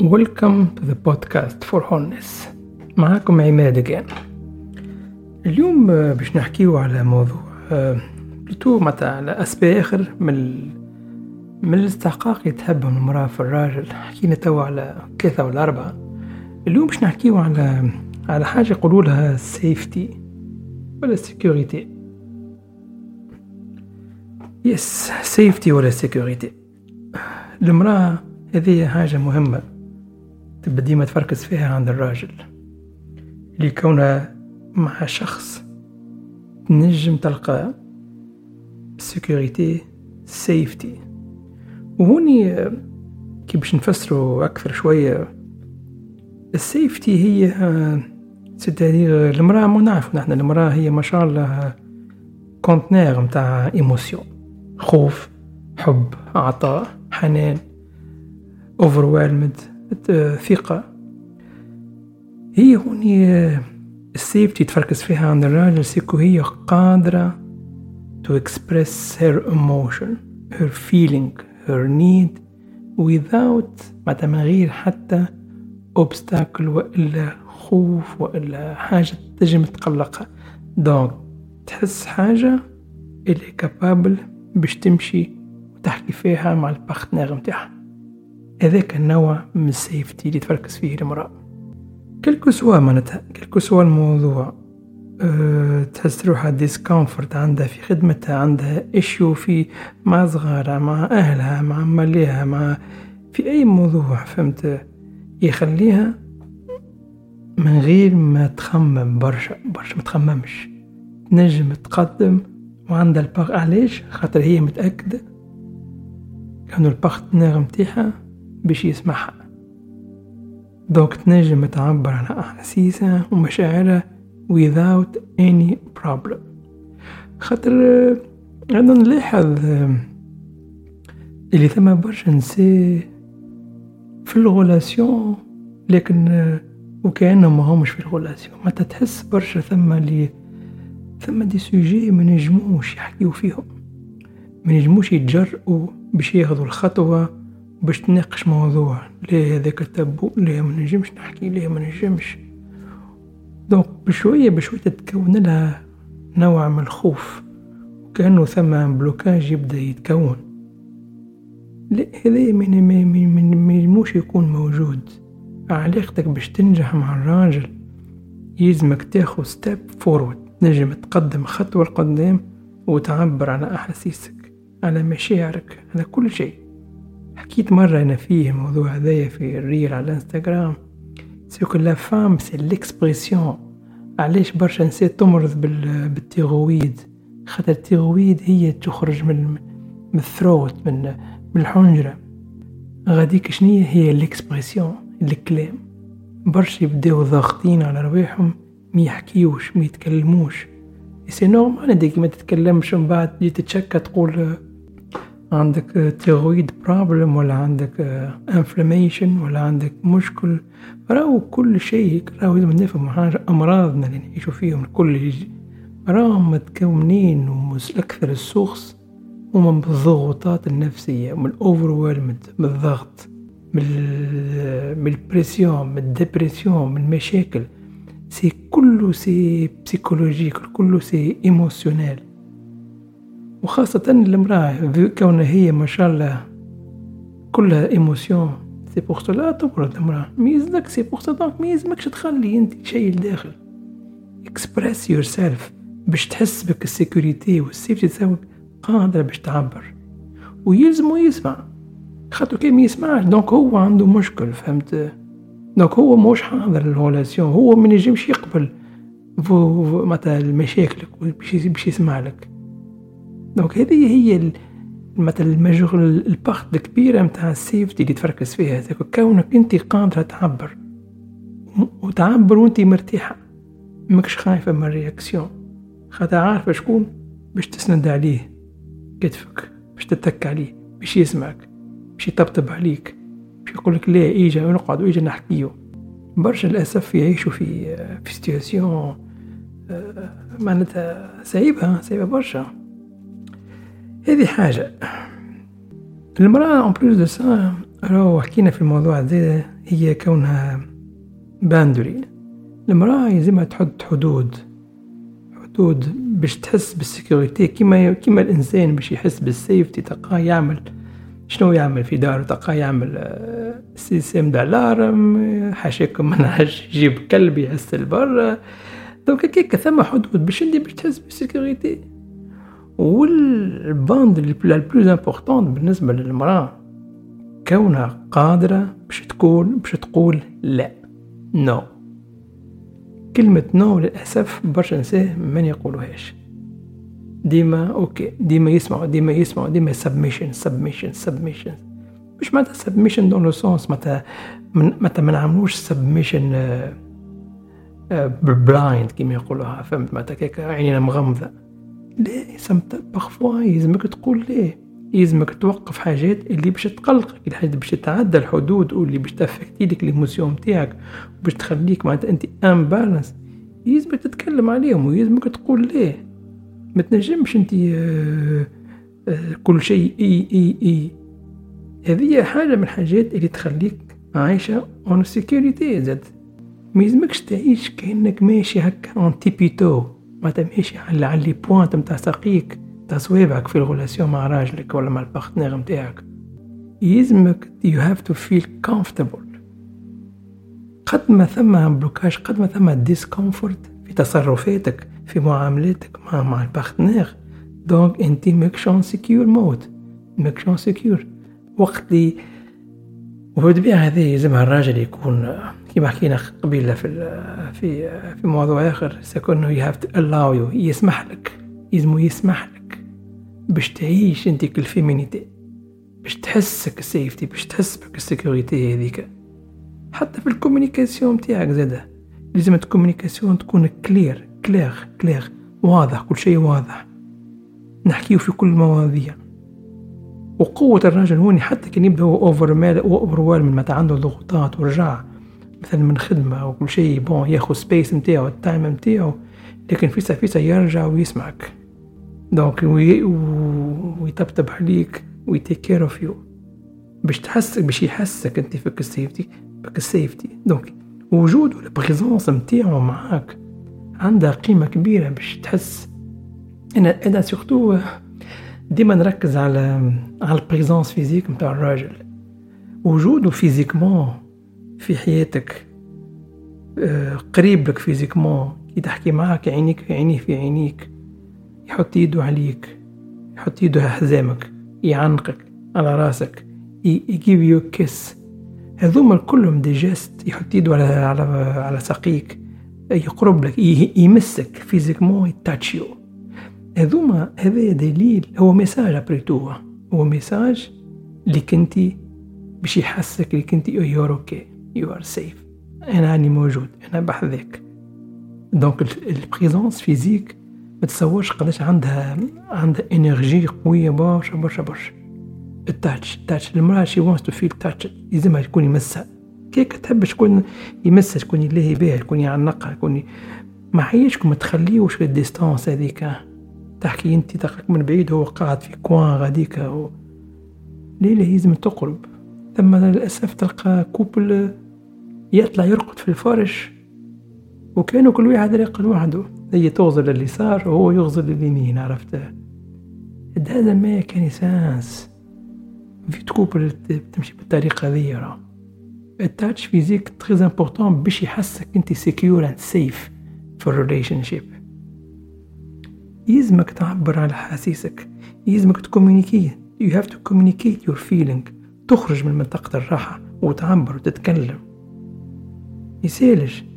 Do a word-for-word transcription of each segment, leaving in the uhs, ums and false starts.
Welcome to the podcast for Wholeness. معاكم عماد كان. اليوم باش نحكيو على موضوع بلوتو متى على أسباب آخر من من الاستحقاق يتهبه من المرأة في الراجل. حكينا توا على ثلاثة ولا أربعة. اليوم باش نحكيو على على حاجة يقولوا لها safety ولا security. yes safety ولا security. المرأة هذه حاجة مهمة تبدي ديما تفركز فيها عند الراجل اللي كونها مع شخص تنجم تلقى سيكوريتي سيفتي. وهوني كي باش نفسروا أكثر شوية السيفتي هي ستادير المرأة. ما نعرف نحن المرأة هي ما شاء الله كونتنير متاع ايموسيون، خوف، حب، عطاء، حنان، overwhelmed، ثقة. هي هوني السيفتي تفركز فيها عند الراجل سيكو هي قادرة to express her emotion, her feeling, her need without ما تمغير حتى obstacle وإلا خوف وإلا حاجة تجم تقلقها. دونك تحس حاجة اللي كابابل باش تمشي وتحكي فيها مع البارتنير متاعها. هذاك النوع من السيفتي اللي تفركز فيه المرأة. كلكو سوا معناتها كلكو سوا الموضوع أه تحس روحها ديسكомفورت عندها في خدمتها، عندها إشيو في مع صغارها مع أهلها مع ماليها مع في أي موضوع، فهمت، يخليها من غير ما تخمم برشا برشا ما تخممش تنجم تقدم وعندها الباق. علاش؟ خاطر هي متأكدة كانوا البارتنير متاعها باش يسمعها. دوك تنجم تعبر عن أحاسيسها ومشاعرها without any problem. خاطر عندنا نلاحظ اللي ثم برشا نساء في الغولاسيون لكن وكأنهم ما همش في الغولاسيون. ما تتحس برشا ثم اللي ثم دي سوجي ما نجموش يحكيو فيهم، ما نجموش يتجرؤوا باش ياخذوا الخطوة باش تناقش موضوع. ليه هذاك التابو؟ ليه ما نجمش نحكي؟ ليه ما نجمش؟ دونك بشوية بشوية تتكون لها نوع من الخوف وكأنه ثم بلوكاج يبدأ يتكون. لا، هذا من من من مش يكون موجود. علاقتك باش تنجح مع الراجل يلزمك تاخذ ستيب فورورد، نجم تقدم خطوة لقدام وتعبر على أحاسيسك، على مشاعرك، على كل شيء. حكيت مرة أنا فيه موضوع هذايا في الريل على الانستغرام. سيكو لا فام سي ليكسبريسيون. علاش برشا نساء تمرض بالتيرويد؟ خاطر التيرويد هي تخرج من من الثروت من من الحنجرة. غاديك شنية هي ليكسبريسيون؟ الكلام. برشا يبداو ضاغطين على رواحهم، ما يحكيوش ما يتكلموش. سي نورمال ديك ما تتكلمش من بعد تجي تتشكى تقول عندك تيرويد بروبلم ولا عندك انفلاميشن ولا عندك مشكل. راهو كل شيء راهو لازم نفهم حاجة. أمراضنا اللي نعيشوا فيهم الكل يجي راهم متكونين ومسأكثر السوخس ومن بالضغوطات النفسية، من الأوفرويلمد، من الضغط، من من البريسيون، من الدبريسيون، من المشاكل. سي كله سي بسيكولوجيك، كله سي ايموشنال. وخاصة المرأة كونها هي ما شاء الله كلها ايموشن، سي بوغ سولا تبرد المرأة. ميزلك سي بوغ سولا ميزمكش تخلي انت شيء لداخل. اكسبريس يور سيلف باش تحس بك السيكوريتي والسيفتي تساوي قادرة باش تعبر. ويلزمه يسمع، خاطر كي ما يسمعش دونك هو عنده مشكل، فهمت؟ دونك هو موش حاضر الريلاسيون، هو ما ينجمش يقبل متى المشاكل باش يسمع لك. دونك هذه هي مثل المجهول البخت الكبيرة متاع السيفتي اللي تفركز فيها. كونك انت قادرة تعبر وتعبر وانت مرتاحة، ماكش خايفة من الرياكسيون، خاطر عارفة شكون باش تسند عليه كتفك، باش تتك عليه، باش يسمعك، باش يطبطب عليك، باش يقولك لا ايجا ونقعد وايجا نحكيو. برشا للأسف يعيشوا في في سيتواسيون معناتها صعيبة صعيبة برشا. هذه حاجة. المرأة en plus de ça راهو حكينا في الموضوع هذا هي كونها باندوري. المرأة يلزمها تحط حدود حدود باش تحس بالسيكوريتي، كما كما الإنسان باش يحس بالسيفتي تلقاه يعمل شنو يعمل في داره، تلقاه يعمل سيستم دالارم حاشاكم منهاش يجيب كلب يحس البر. دونك كيك ثم حدود باش انت باش تحس بالسيكوريتي. والباند اللي بلوز امبورطون بالنسبة للمرأة كونها قادرة باش تقول باش تقول لا نو. كلمة نو للأسف برشا نساء من يقولوهاش، ديما اوكي ديما يسمعوا ديما يسمعوا ديما سبميشن سبميشن سبميشن. مش معناتها سبميشن دون لو سونس معناتها معناتها ما نعملوش سبميشن بلايند كيما يقولوها، فهمت؟ معناتها كيك عينينا مغمضة. لا سمت بارفوا يلزمك تقول لا، يلزمك توقف حاجات اللي باش تقلقك، الحاجات باش تتعدى الحدود واللي باش تافكتي لك ليموسيون نتاعك وباش تخليك معناتها انت ان بالانس، يلزمك تتكلم عليهم ويلزمك تقول لا. ما تنجمش انت آه آه كل شيء اي اي اي. هذه حاجه من الحاجات اللي تخليك عايشه اون سيكوريتي. زاد ما يلزمكش تعيش كانك ماشي هكا اون تيبيتو، ما ماشي على على لي بوينت نتاع ساقيك نتاع صوابعك في الغولاسيون مع راجلك ولا مع البارتنير نتاعك. يلزمك you have to feel comfortable. قد ما ثم بلوكاج، قد ما ثم ديسكومفورت في تصرفاتك في معاملاتك مع مع البارتنير، دونك انت ماكشون سيكيور مود ماكشون سيكيور. وقت لي وبالطبيعة هذا يلزمها الراجل يكون كما حكينا قبيلة في في في موضوع آخر، سيكون you have to allow you، يسمح لك، يلزمو يسمح لك باش تعيش انت كالفيمينيتي، باش تحسك السيفتي، باش تحس بك السيكوريتي هذيك. حتى في الكوميونيكاسيون تاعك زاده لازم الكوميونيكاسيون تكون كلير كلير كلير واضح، كل شيء واضح، نحكيه في كل المواضيع. وقوة الراجل هوني حتى كان يبدأ اوفر مال اوفر وال من متى عنده ضغوطات ورجع مثلا من خدمة وكل شيء بون ياخذ سبيس نتاعو التايم نتاعو، لكن فيسا فيسا يرجع ويسمعك، دونك وي ويطبطب عليك ويتيك كير اوف يو باش تحسك باش يحسك انت فيك السيفتي فيك السيفتي. دونك وجوده البريزونس نتاعو معاك عندها قيمة كبيرة باش تحس. انا انا سورتو ديما نركز على على البريزونس فيزيك نتاع الراجل، وجوده فيزيكمون في حياتك، قريب لك فيزيكمون، كي تحكي معاك عينيك عينيه في عينيك، يحط يده عليك، يحط يده على حزامك، يعنقك على راسك، يجيب يو كيس. هذوما كلهم دي جيست، يحط يده على على على ساقيك، يقرب لك، يمسك فيزيكمون، يتاتش يو. هذوما هذا دليل، هو ميساج ابريتو، هو ميساج اللي كنتي باش يحسك اللي كنتي يور اوكي يو ار سيف، انا راني موجود، انا بحذاك. دونك البريزونس فيزيك ما تصورش قداش عندها عندها انرجي قويه برشا برشا برشا. التاتش التاتش المرأة شي وانس تو فيل تاتش، لازمها تكون يمسها كيك تحب شكون يمسها، شكون يلهي بها، شكون يعنقها، شكون ما حيشكم ما تخليوش في الديستانس هذيك، تحكي انت تقرك من بعيد هو قاعد في كوان غاديك و... ليلة لازم تقرب. ثم للأسف تلقى كوبل يطلع يرقد في الفرش وكانوا كل واحد يرقد وحده، هي تغزل لليسار وهو يغزل لليمين، عرفته؟ هذا ما كان سانس في كوبل تمشي بالطريقة ذي. راه التاتش فيزيك تريز امبورطون باش يحسك انت سيكيور اند سيف في الريليشن شيب. يلزمك تعبر على حاسيسك، يلزمك تكومينيكي، you have to communicate your feeling، تخرج من منطقة الراحة وتعبر وتتكلم. يسالش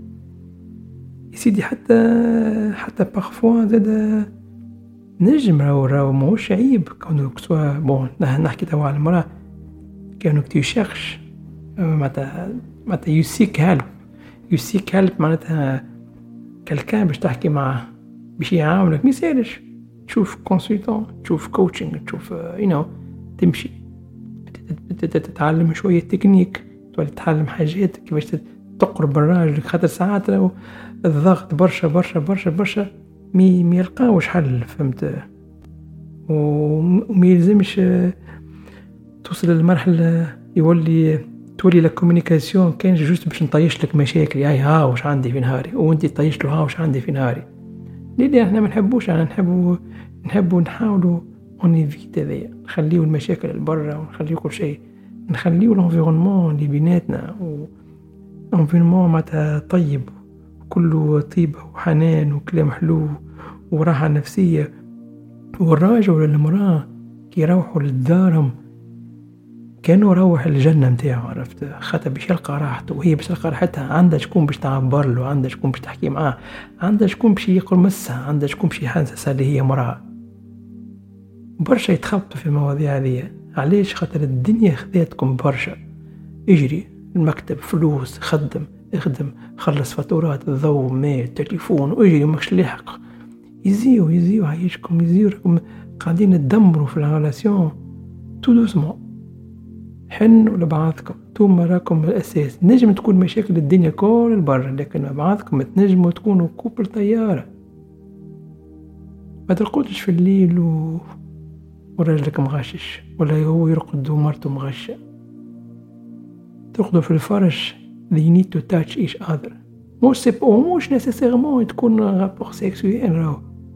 يسيدي حتى حتى بارفوا زاد نجم راهو راهو ماهوش عيب كونه كسوا بون نحكي توا على المرأة كانوا كتير شخص معناتها معناتها يو سيك هيلب يو سيك هيلب معناتها كالكان باش تحكي معاه باش يعاونك. ميسالش تشوف كونسلتون، تشوف كوتشنج، تشوف يو نو تمشي تتعلم شوية تكنيك، تولي تتعلم حاجات كيفاش تقرب الراجل، خاطر ساعات راهو الضغط برشا برشا برشا برشا مي مي يلقاوش حل، فهمت؟ وما يلزمش توصل للمرحلة يولي تولي لا كومونيكاسيون كان جوست باش نطيش لك مشاكل، هاي ها واش عندي في نهاري، وانت طيش له ها واش عندي في نهاري. ليه احنا ما نحبوش، انا نحبوا نحبوا نحاولوا اونيفيت هذايا، نخليو المشاكل البرة ونخليو كل شيء، نخليو الانفيرونمون اللي بيناتنا و انفيرونمون معناتها طيب، كله طيبة وحنان وكلام حلو وراحة نفسية. والراجل ولا المرأة كي يروحوا للدارهم كانوا روح الجنة متاعه، عرفت، خاطر باش يلقى راحته، وهي باش تلقى راحتها عندها شكون باش تعبر له، عندها شكون باش تحكي معاه، عندها شكون باش يقرمسها، عندها شكون باش يحسسها اللي هي مرأة. برشا يتخبطوا في المواضيع هذه. علاش؟ خاطر الدنيا خذاتكم برشا، اجري المكتب، فلوس، خدم، اخدم، خلص فاتورات، ضوء، ماء، تليفون، واجري ماكش لاحق. يزيو يزيو عايشكم، يزيو راكم قاعدين تدمروا في الريلاسيون تو دوسمون. حنوا لبعضكم، توما راكم الأساس. نجم تكون مشاكل الدنيا كل البر، لكن مع بعضكم تنجموا تكونوا كوبل طيارة. ما ترقدش في الليل و... وراجلك مغشش، ولا هو يرقد ومرته مغشة. ترقدوا في الفرش. they need to touch each other. مش سيبو مش نسيسيرمون تكون رابور سيكسويل. راهو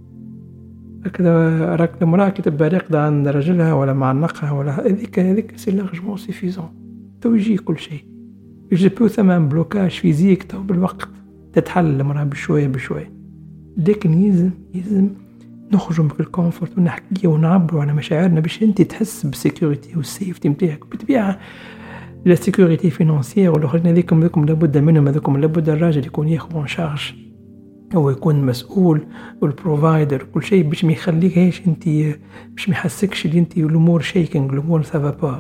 هكذا راك المرأة كي تبقى راقدة عند رجلها ولا معنقها ولا هذيك هذيك سي لارجمون سيفيزون، تو يجي كل شيء. يجي بو ثمن بلوكاج فيزيك، تو بالوقت تتحل المرأة بشوية بشوية. لكن يلزم يلزم نخرجوا من الكونفورت ونحكي ونعبروا على مشاعرنا باش انت تحس بالسيكوريتي والسيفتي نتاعك. بالطبيعة لا سيكوريتي فينانسيير والاخرين هذيكم هذيكم لابد منهم، هذيكم لابد الراجل يكون ياخذ ان شارج، هو يكون مسؤول والبروفايدر كل شيء، باش ما يخليكش انت، باش ما يحسكش اللي انت الامور شيكينج، الامور سافا با.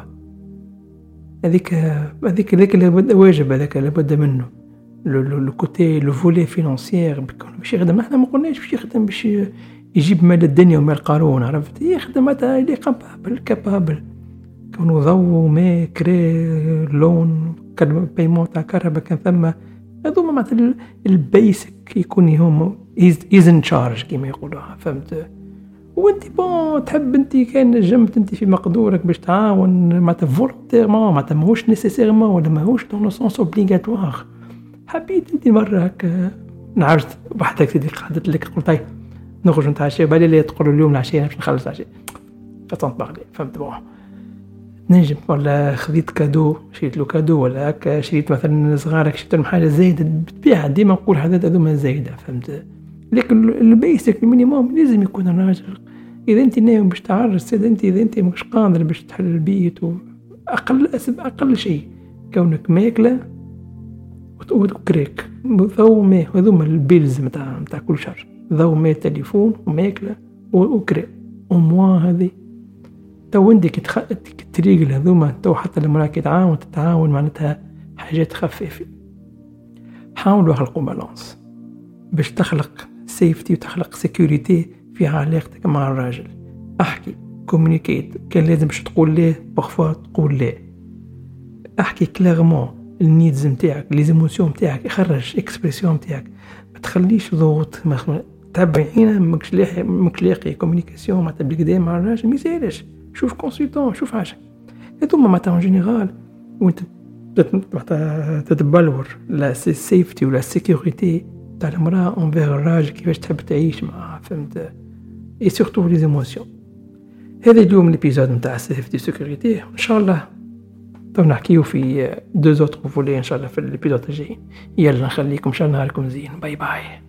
هذيك هذيك هذاك لابد واجب، هذاك لابد منه. لو كوتي لو فولي فينانسيير باش يخدم. احنا ما قلناش باش يخدم باش يجيب مال الدنيا ومال قارون، عرفت، يخدم حتى اللي قابل كابابل، كونوا ضوء، ماء، كري، لون، كان بايمون تاع كهرباء، كان ثم هذوما معناتها البيسك يكون هم از ان تشارج كيما يقولوها، فهمت. وانت بون تحب انت كان جمت انت في مقدورك باش تعاون معناتها فولونتيرمون، معناتها ماهوش نيسيسيرمون ولا ماهوش دون سونس اوبليغاتوار. حبيت انت مره هكا نعرفت وحدك تدي قعدت لك قلت هاي نخرج نتعشى، بالي لي تقول اليوم العشيه باش نخلص العشيه فطنت بغلي، فهمت. بون نجم ولا خذيت كادو، شريت له كادو، ولا هكا شريت مثلا صغارك شريت لهم حاجه زايده، بالطبيعه ديما نقول حاجات هذوما زايده، فهمت. لكن البيسك المينيموم لازم يكون الراجل. اذا انت ناوي باش تعرس سيد انت، اذا انت مش قادر باش تحل البيت، اقل اسب اقل شيء كونك ماكله وكريك ضو ماء، هذوما البيلز نتاع نتاع كل شهر، ضو ماء، تليفون وماكله وكريك وموا. هذه تو عندك الطريق هذوما، تو حتى لما راكي تعاون تتعاون معناتها حاجات خفيفه. حاولوا خلقوا بالانس باش تخلق سيفتي وتخلق سيكوريتي في علاقتك مع الراجل. احكي كومونيكيت، كان لازم باش تقول ليه بخفوا تقول ليه، احكي كلارمون النيدز نتاعك، لي زيموسيون نتاعك، خرج اكسبرسيون نتاعك، ما تخليش ضغوط تبعينا ماكش لاقي ماكش لاقي كومونيكاسيون مع بالكدا مع الراجل، ما يسالش. شوف كونسلتون، شوف حاجه هذوما معناتها اون جينيرال، وانت معناتها تتبلور لا سيفتي ولا سيكوريتي تاع المراه اونفير الراجل، كيفاش تحب تعيش معاه، فهمت. اي سورتو لي زيموسيون. هذا اليوم الابيزود نتاع سيفتي سيكوريتي، ان شاء الله تو نحكيو في دو زوتر فولي ان شاء الله في الابيزود الجاي. يلا نخليكم ان شاء الله نهاركم زين، باي باي.